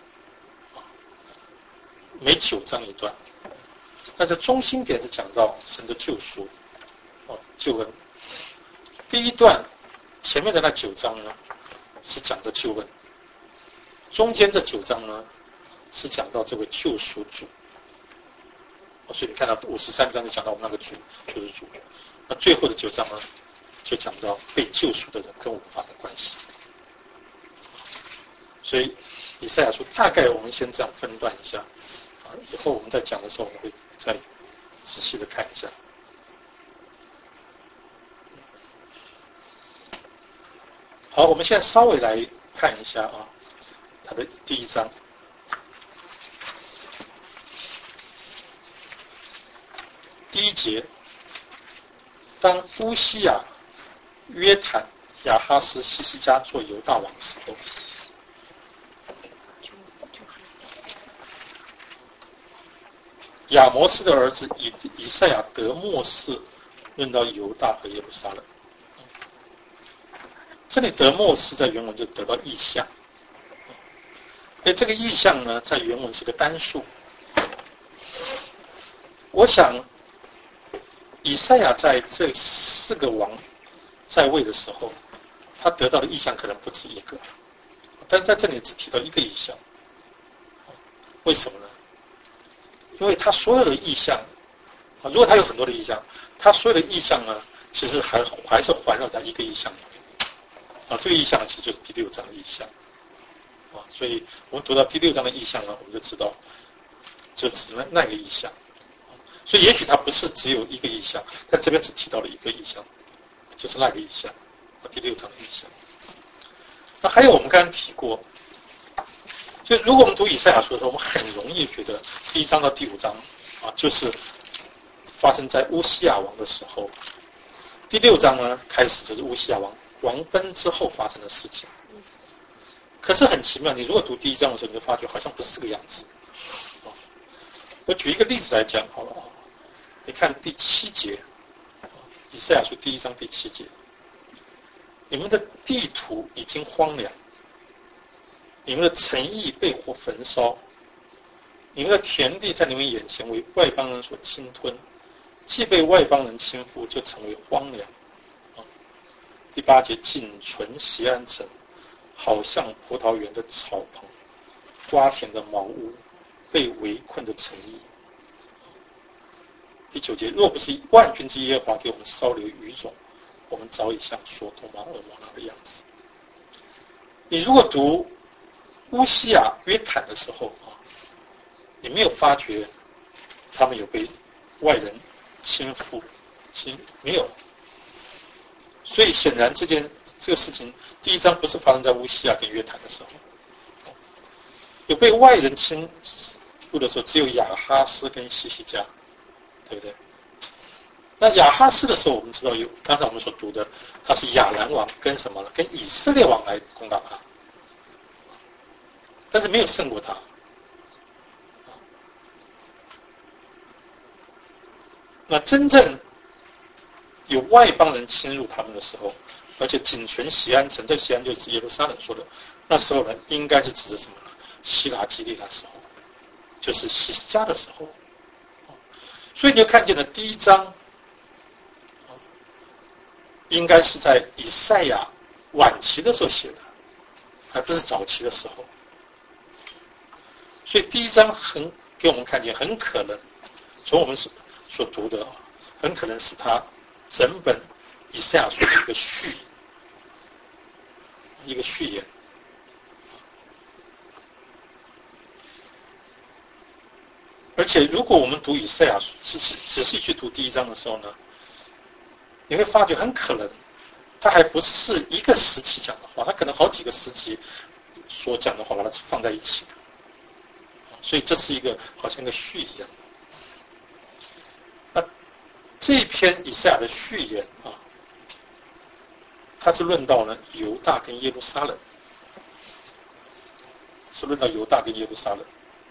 每九章一段。那这中心点是讲到神的救赎，哦，救恩。第一段前面的那九章呢，是讲的救恩，中间这九章呢，是讲到这位救赎主。所以你看到五十三章就讲到我们那个主就是主，那最后的九章呢，就讲到被救赎的人跟我们发生关系。所以以赛亚书大概我们先这样分段一下，啊，以后我们在讲的时候我们会再仔细的看一下。好，我们现在稍微来看一下啊，它的第一章。第一节，当乌西雅、约坦、亚哈斯、西西家做犹大王的时候，亚摩斯的儿子以以赛亚得末世论到犹大和耶路撒冷。这里得末世在原文就得到意象，而这个意象呢，在原文是个单数。我想以赛亚在这四个王在位的时候，他得到的意象可能不止一个，但在这里只提到一个意象。为什么呢？因为他所有的意象，如果他有很多的意象，他所有的意象呢，其实还还是环绕在一个意象里面。啊，这个意象其实就是第六章的意象。啊，所以我们读到第六章的意象呢，我们就知道，就指那那个意象。所以也许它不是只有一个意象，但这边只提到了一个意象，就是那个意象，第六章的意象。那还有我们刚刚提过，就如果我们读以赛亚书的时候，我们很容易觉得第一章到第五章啊，就是发生在乌西雅王的时候，第六章呢开始就是乌西雅王王崩之后发生的事情。可是很奇妙，你如果读第一章的时候，你就发觉好像不是这个样子。我举一个例子来讲好了啊，你看第七节， 以赛亚书第一章第七节，你们的地土已经荒凉，你们的城邑被火焚烧，你们的田地在你们眼前为外邦人所侵吞，既被外邦人侵覆，就成为荒凉。第八节，仅存锡安城，好像葡萄园的草棚，瓜田的茅屋，被围困的城邑。第九节，若不是万军之耶和华给我们烧留余种，我们早已像所多玛、蛾摩拉的样子。你如果读乌西亚、约坦的时候啊，你没有发觉他们有被外人侵覆，其实没有。所以显然这件这个事情，第一章不是发生在乌西亚跟约坦的时候，有被外人侵入的时候，只有亚哈斯跟西西家，对不对？那亚哈斯的时候，我们知道有刚才我们所读的，他是亚兰王跟什么呢？跟以色列王来攻打他，但是没有胜过他。那真正有外邦人侵入他们的时候，而且仅存锡安城，在锡安就是耶路撒冷说的，那时候呢，应该是指的什么呢？希拉基利那时候，就是西西家的时候。所以你就看见了第一章，应该是在以赛亚晚期的时候写的，还不是早期的时候。所以第一章很给我们看见，很可能从我们所所读的，很可能是他整本以赛亚书的一个序，一个序言。而且，如果我们读以赛亚书，仔细仔细去读第一章的时候呢，你会发觉很可能，它还不是一个时期讲的话，它可能好几个时期所讲的话把它放在一起的，所以这是一个好像一个序一样的。那这一篇以赛亚的序言啊，它是论到呢犹大跟耶路撒冷，是论到犹大跟耶路撒冷。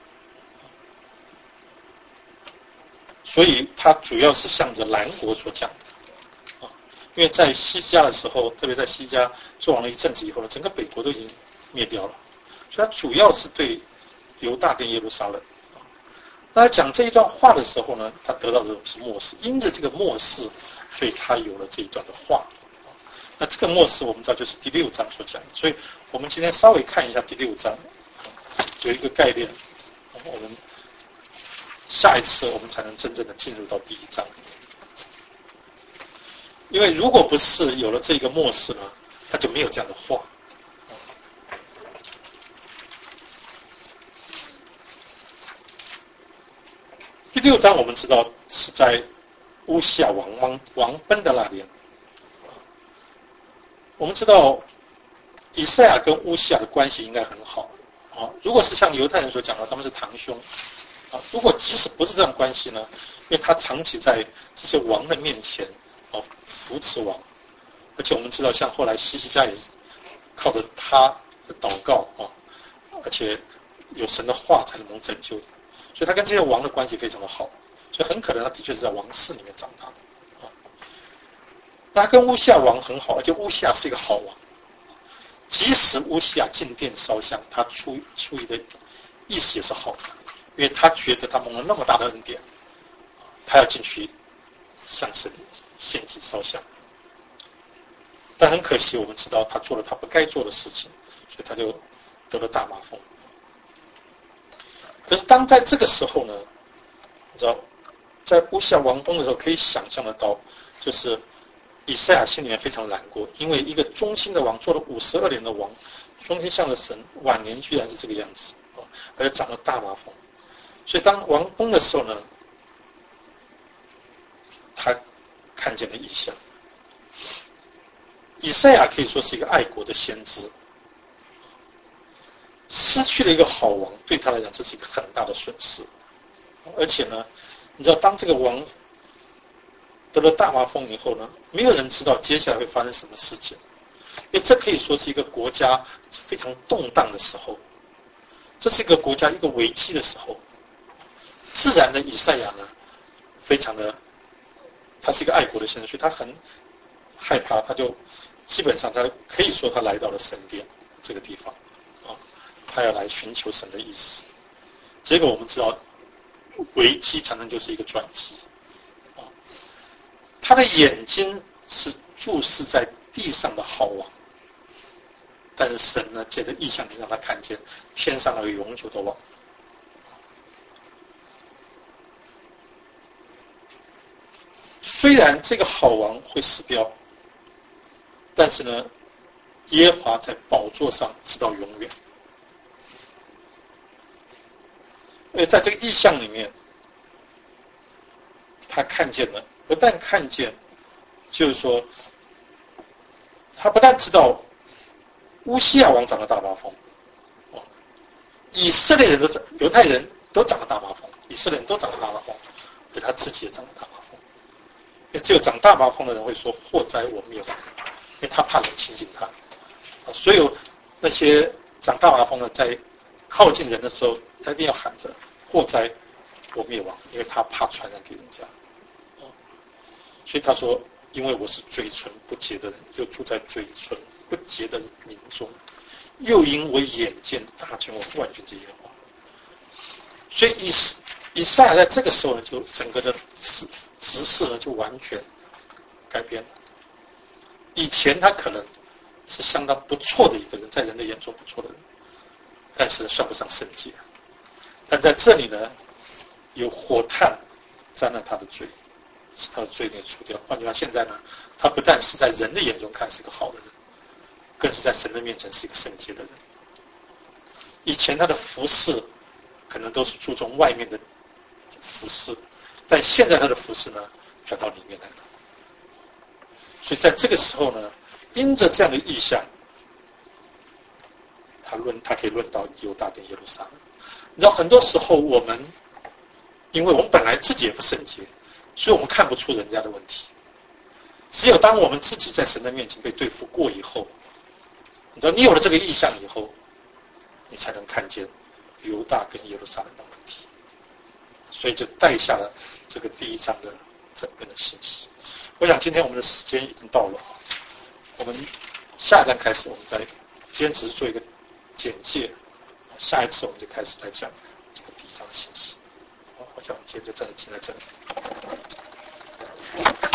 所以它主要是向着南国所讲的，啊，因为在西家的时候，特别在西家做完了一阵子以后呢，整个北国都已经灭掉了，所以它主要是对犹大跟耶路撒冷。那讲这一段话的时候呢，他得到的是末世，因着这个末世，所以他有了这一段的话。那这个末世我们知道就是第六章所讲的，所以我们今天稍微看一下第六章，有一个概念，我们下一次我们才能真正的进入到第一章，因为如果不是有了这个末世呢，他就没有这样的话。第六章我们知道是在乌西亚王王王崩的那年，我们知道以赛亚跟乌西亚的关系应该很好啊。如果是像犹太人所讲的，他们是堂兄。啊，如果即使不是这样关系呢，因为他长期在这些王的面前啊扶持王，而且我们知道，像后来西西家也是靠着他的祷告啊，而且有神的话才能拯救的，所以他跟这些王的关系非常的好，所以很可能他的确是在王室里面长大的啊。那他跟乌西亚王很好，而且乌西亚是一个好王，即使乌西亚进殿烧香，他出出于的意思也是好的。因为他觉得他蒙了那么大的恩典，他要进去向神献祭烧香，但很可惜，我们知道他做了他不该做的事情，所以他就得了大麻风。可是当在这个时候呢，你知道，在乌西亚王崩的时候，可以想象得到，就是以赛亚心里面非常难过，因为一个忠心的王做了五十二年的王，忠心向着神，晚年居然是这个样子，而且长了大麻风。所以当王崩的时候呢，他看见了异象。以赛亚可以说是一个爱国的先知，失去了一个好王，对他来讲这是一个很大的损失。而且呢，你知道当这个王得了大麻风以后呢，没有人知道接下来会发生什么事情，因为这可以说是一个国家非常动荡的时候，这是一个国家一个危机的时候。自然的以赛亚呢，非常的他是一个爱国的先知，所以他很害怕，他就基本上他可以说他来到了神殿这个地方啊，他要来寻求神的意思。结果我们知道，危机常常就是一个转机啊。他的眼睛是注视在地上的好王，但是神呢，借着异象里让他看见天上那个永久的王。虽然这个好王会死掉，但是呢，耶和华在宝座上直到永远。而在这个意象里面，他看见了，不但看见，就是说，他不但知道乌西亚王长了大麻风，哦，以色列人都长，犹太人都长了大麻风，以色列人都长了大麻风，而他自己也长了大麻风。因为只有长大麻风的人会说祸哉我灭亡，因为他怕人亲近他。啊，所有那些长大麻风的在靠近人的时候，他一定要喊着祸哉我灭亡，因为他怕传染给人家。啊，所以他说，因为我是嘴唇不洁的人，又住在嘴唇不洁的民中，又因我眼见大君王万军之耶和华。所以以以赛亚在这个时候呢，就整个的执执事呢就完全改变了。以前他可能是相当不错的一个人，在人的眼中不错的人，但是算不上圣洁。但在这里呢，有火炭沾了他的罪，使他的罪孽除掉。换句话，现在呢，他不但是在人的眼中看是个好的人，更是在神的面前是一个圣洁的人。以前他的服侍可能都是注重外面的服侍，但现在他的服侍呢，转到里面来了。所以在这个时候呢，因着这样的意象，他论他可以论到犹大跟耶路撒冷。你知道，很多时候我们，因为我们本来自己也不圣洁，所以我们看不出人家的问题。只有当我们自己在神的面前被对付过以后，你知道，你有了这个意象以后，你才能看见犹大跟耶路撒冷的问题。所以就带下了这个第一章的整个的信息。我想今天我们的时间已经到了，我们下一章开始，我们再今天只是做一个简介，下一次我们就开始来讲这个第一章的信息。我想我们今天就暂时停在这里。